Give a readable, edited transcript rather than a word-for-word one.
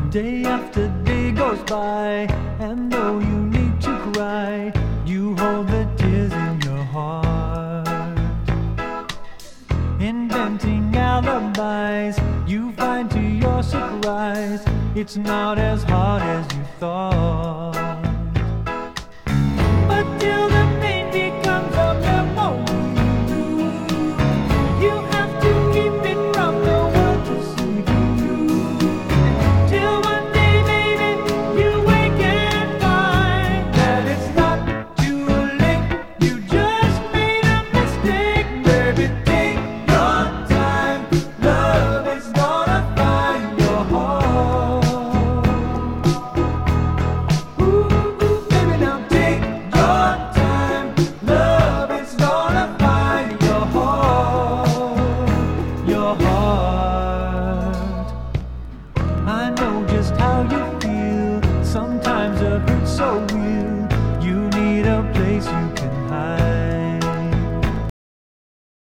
Day after day goes by, and though you need to cry, you hold the tears in your heart. Inventing alibis, you find to your surprise, it's not as hard as you thought. But till the pain becomes a memory, you have to keep it from the world to see. Till one day, baby, you wake and find that it's not too late. You just made a mistake, baby. Take your time. Love is gonna find your heart. Ooh, baby, now take your time. Love is gonna find your heart. Your heart. I know just how you feel. Sometimes it hurts so